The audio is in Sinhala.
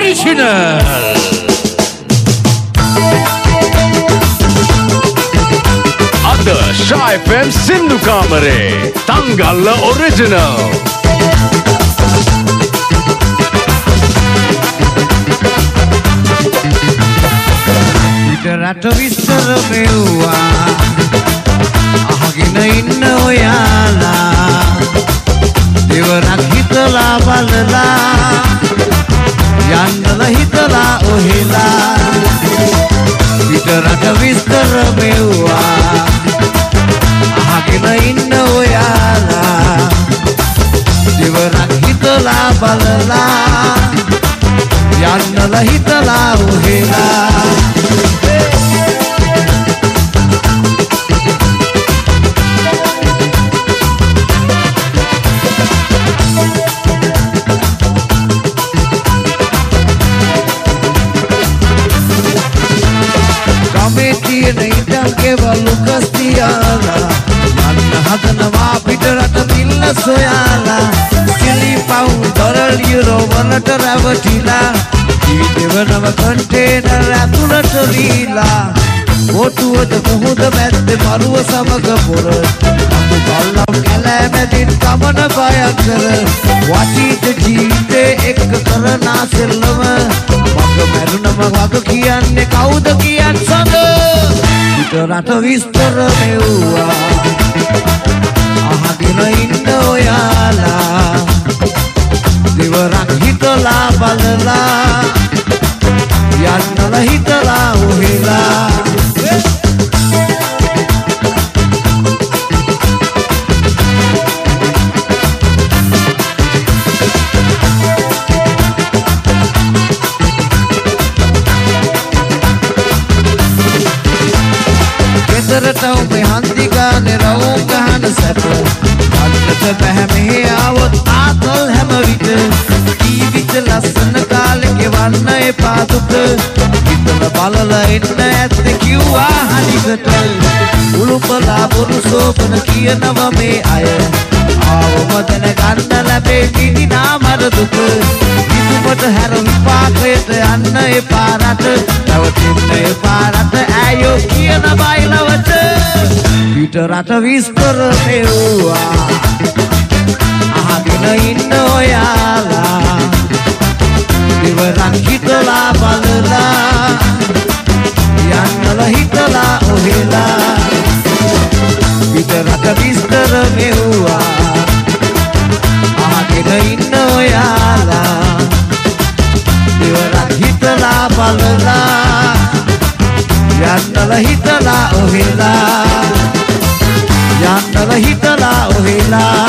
Original. Ada Shah FM Sindhu Kamare Tangalla Original. Rata විස්තර මෙව්වා අහගෙන ඉන්න ඔයාලා දෙවරක් හිතලා බලලා යන්නලා හිතලා ඔහෙලා පිට රට විස්තර මෙව්වා අහගෙන ඉන්න ඔයාලා දෙවරක් හිතලා බලලා යන්නලා හිතලා ඔහෙලා Lukas tiara Mana hadanawa pitarata milla soyala Silly pound dollar euro wanata ravatila Devanava container atulata leela Otuwada muhuda mette maruwa samaga pura Atu ballam kalamadin kamana bayakara Watita jeete ekka karana sellama Maga marunama waga kiyanne kawuda kiyan sada Rata විස්තර මෙව්වා අහගෙන ඉන්න ඔයාලා දෙවරක් හිතලා බලලා යන්නලා හිතලා ඔහෙලා Tertau mehanti gaane raun gahana sap annata bahme awot aatal hama vita ජීවිත ලස්සන කාලෙක වන්න එපා දුක හිතලා බලලා ඉන්න ඇත්ත කිව්වා හනිකට උළුපලා බොරු සෝපන කියනවා මේ අය ආවම දැනගන්න ලැබේ නිදිනා මර දුක හිතුමට හැර විපාකයට යන්න එපා රට නවතින්න එපා රට ඇයෝ කියන බයිලවට පිට රට විස්තර මෙව්වා අහගෙන ඉන්න ඔයාලා දෙවරක් හිතලා බලලා යන්නලා හිතලා ඔහෙලා පිට රට විස්තර මෙව්වා අහගෙන ඉන්න ඔයාලා දෙවරක් හිතලා බලලා යන්නලා හිතලා ඔහෙලා යන්නලා හිතලා ඔහෙලා